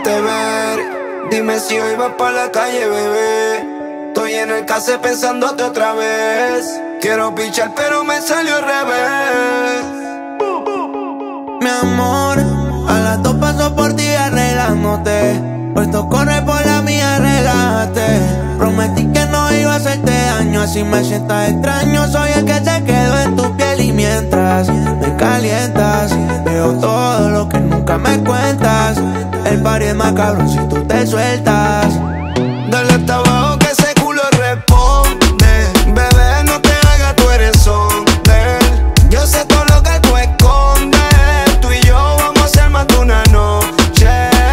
dejarte ver. Dime si hoy vas pa' la calle, bebé. Estoy en el case pensándote otra vez. Quiero pichar pero me salió al revés. Mi amor, a las 2 paso por ti arreglándote. Puesto corre por la mía, relájate. Prometí que no iba a hacerte daño, así me sientas extraño. Soy el que se quedó en tu piel y mientras me calientas, veo todo lo que nunca me cuentas. El party es más cabrón si tú te sueltas. Dale hasta abajo que ese culo responde. Bebé, no te hagas, tú eres hombre. Yo sé todo lo que tú escondes. Tú y yo vamos a hacer más de una noche.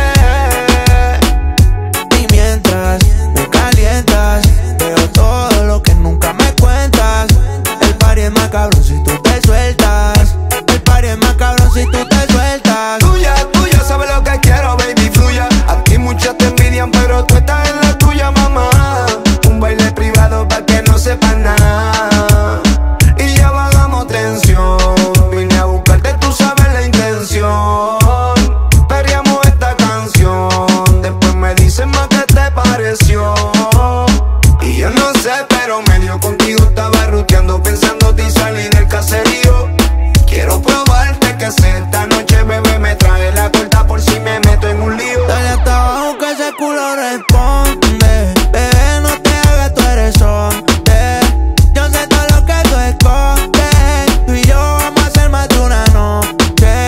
Y mientras me calientas, veo todo lo que nunca me cuentas. El party es más cabrón si tú te sueltas. El party es más cabrón si tú te sueltas. Tuya, sabes lo que quiero, baby, fluya. Aquí muchos te envidian, pero tú estás en la tuya, mamá. Un baile privado pa' que no sepas nada. Y ya bajamos tensión. Vine a buscarte, tú sabes la intención. Perreamos esta canción. Después me dicen más qué te pareció. Y yo no sé, pero medio contigo estaba ruteando, pensándote y salí del caserío. Quiero probarte que sé esta noche, bebé, me trae la corta por si me meto en un lío. Dale hasta abajo que ese culo responde. Bebé, no te hagas, tú eres hombre. Yo sé todo lo que tú escondes. Tú y yo vamos a hacer más de una noche.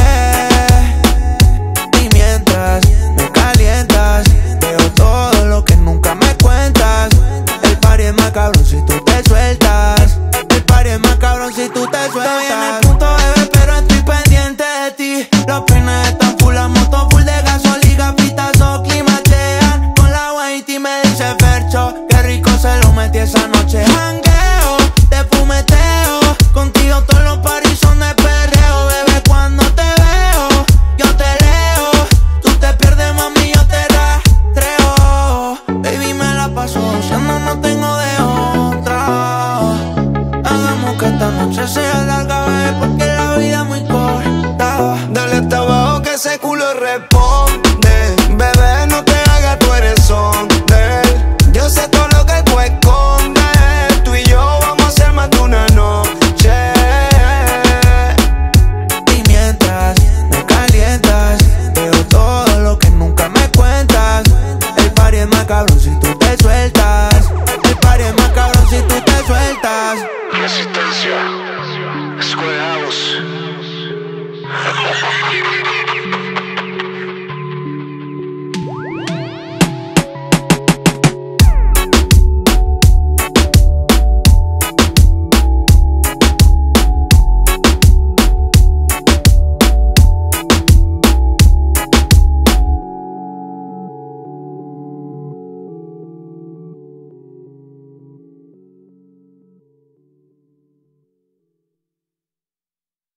Y mientras me calientas, veo todo lo que nunca me cuentas. El party es más cabrón si tú te sueltas. El party es más cabrón si tú te sueltas. Estoy en el punto, bebé, pero estoy pendiente de ti. Los peines están full, la moto full de gasolina, pitazo, climachean. Con la Whitey me dice Fercho, qué rico se lo metí esa noche. Jangueo, te fumeteo, contigo todos los paris son de perreo. Bebé, cuando te veo, yo te leo. Tú te pierdes, mami, yo te rastreo. Baby, me la paso, ya no tengo